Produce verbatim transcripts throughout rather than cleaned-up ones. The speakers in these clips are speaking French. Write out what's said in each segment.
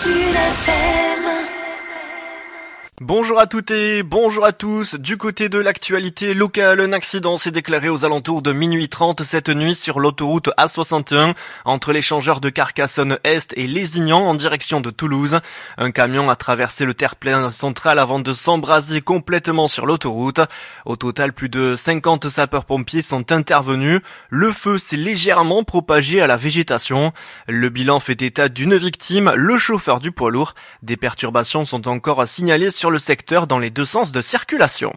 Sud F M. Bonjour à toutes et bonjour à tous. Du côté de l'actualité locale, un accident s'est déclaré aux alentours de minuit trente cette nuit sur l'autoroute A soixante et un entre l'échangeur de Carcassonne-Est et Lézignan en direction de Toulouse. Un camion a traversé le terre-plein central avant de s'embraser complètement sur l'autoroute. Au total, plus de cinquante sapeurs-pompiers sont intervenus. Le feu s'est légèrement propagé à la végétation. Le bilan fait état d'une victime, le chauffeur du poids lourd. Des perturbations sont encore signalées sur le secteur dans les deux sens de circulation.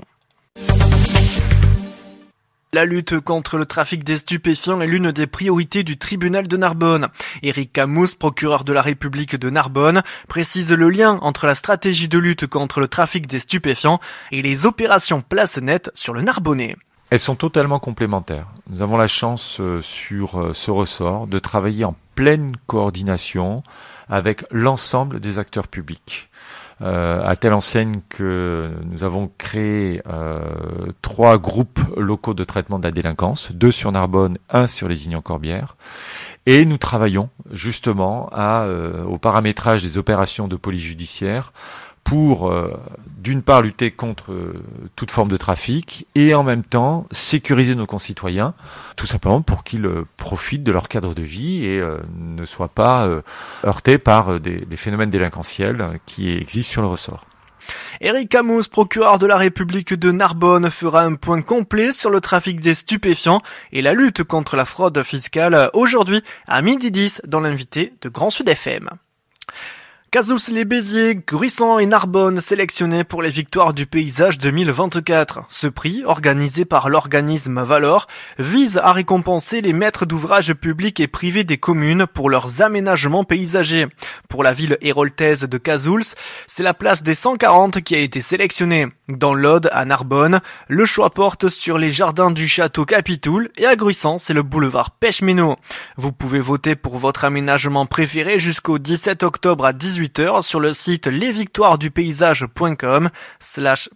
La lutte contre le trafic des stupéfiants est l'une des priorités du tribunal de Narbonne. Éric Camous, procureur de la République de Narbonne, précise le lien entre la stratégie de lutte contre le trafic des stupéfiants et les opérations Place Nette sur le Narbonnais. Elles sont totalement complémentaires. Nous avons la chance euh, sur euh, ce ressort de travailler en pleine coordination avec l'ensemble des acteurs publics. Euh, à telle enseigne que nous avons créé euh, trois groupes locaux de traitement de la délinquance, deux sur Narbonne, un sur Lézignan-Corbière, et nous travaillons justement à, euh, au paramétrage des opérations de police judiciaire pour, euh, d'une part, lutter contre euh, toute forme de trafic et en même temps sécuriser nos concitoyens, tout simplement pour qu'ils euh, profitent de leur cadre de vie et euh, ne soient pas euh, heurtés par euh, des, des phénomènes délinquantiels euh, qui existent sur le ressort. Éric Camous, procureur de la République de Narbonne, fera un point complet sur le trafic des stupéfiants et la lutte contre la fraude fiscale aujourd'hui à midi dix dans l'invité de Grand Sud F M. Cazouls-les-Béziers, Gruissan et Narbonne sélectionnés pour les victoires du paysage deux mille vingt-quatre. Ce prix, organisé par l'organisme Valor, vise à récompenser les maîtres d'ouvrage publics et privés des communes pour leurs aménagements paysagers. Pour la ville héroltaise de Cazouls, c'est la place des cent quarante qui a été sélectionnée. Dans l'Aude, à Narbonne, le choix porte sur les jardins du château Capitoul et à Gruissan, c'est le boulevard Pêche-Méno. Vous pouvez voter pour votre aménagement préféré jusqu'au dix-sept octobre à dix-huit heures sur le site lesvictoiresdupaysage.com slash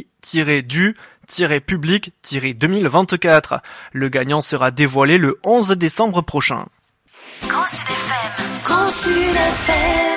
prix-du-public-deux mille vingt-quatre. Le gagnant sera dévoilé le onze décembre prochain. Grand Sud F M. Grand Sud F M.